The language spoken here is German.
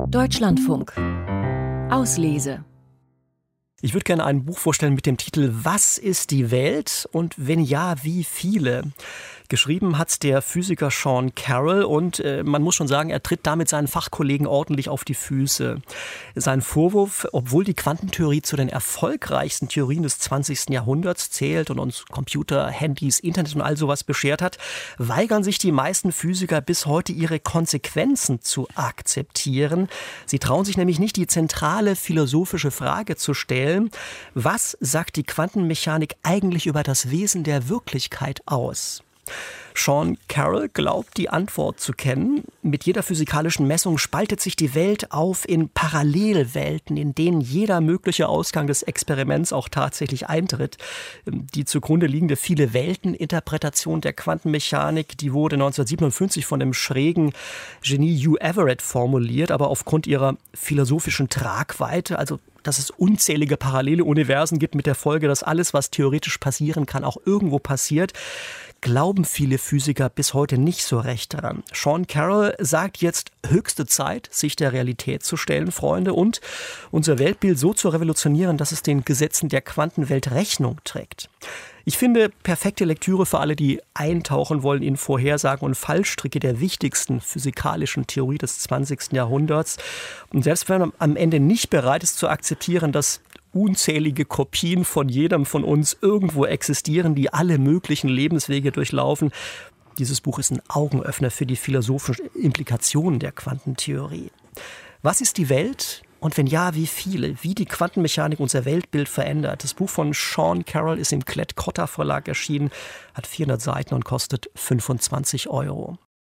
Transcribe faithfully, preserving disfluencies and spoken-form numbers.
Deutschlandfunk. Auslese. Ich würde gerne ein Buch vorstellen mit dem Titel »Was ist die Welt? Und wenn ja, wie viele?« Geschrieben hat's der Physiker Sean Carroll und äh, man muss schon sagen, er tritt damit seinen Fachkollegen ordentlich auf die Füße. Sein Vorwurf, obwohl die Quantentheorie zu den erfolgreichsten Theorien des zwanzigsten Jahrhunderts zählt und uns Computer, Handys, Internet und all sowas beschert hat, weigern sich die meisten Physiker bis heute ihre Konsequenzen zu akzeptieren. Sie trauen sich nämlich nicht, die zentrale philosophische Frage zu stellen: Was sagt die Quantenmechanik eigentlich über das Wesen der Wirklichkeit aus? Sean Carroll glaubt, die Antwort zu kennen. Mit jeder physikalischen Messung spaltet sich die Welt auf in Parallelwelten, in denen jeder mögliche Ausgang des Experiments auch tatsächlich eintritt. Die zugrunde liegende Viele-Welten-Interpretation der Quantenmechanik, die wurde neunzehnhundertsiebenundfünfzig von dem schrägen Genie Hugh Everett formuliert, aber aufgrund ihrer philosophischen Tragweite, also dass es unzählige parallele Universen gibt mit der Folge, dass alles, was theoretisch passieren kann, auch irgendwo passiert, glauben viele Physiker bis heute nicht so recht daran. Sean Carroll sagt jetzt, höchste Zeit, sich der Realität zu stellen, Freunde, und unser Weltbild so zu revolutionieren, dass es den Gesetzen der Quantenwelt Rechnung trägt. Ich finde, perfekte Lektüre für alle, die eintauchen wollen in Vorhersagen und Fallstricke der wichtigsten physikalischen Theorie des zwanzigsten Jahrhunderts. Und selbst wenn man am Ende nicht bereit ist zu akzeptieren, dass unzählige Kopien von jedem von uns irgendwo existieren, die alle möglichen Lebenswege durchlaufen. Dieses Buch ist ein Augenöffner für die philosophischen Implikationen der Quantentheorie. Was ist die Welt? Und wenn ja, wie viele? Wie die Quantenmechanik unser Weltbild verändert. Das Buch von Sean Carroll ist im Klett-Cotta Verlag erschienen, hat vierhundert Seiten und kostet fünfundzwanzig Euro.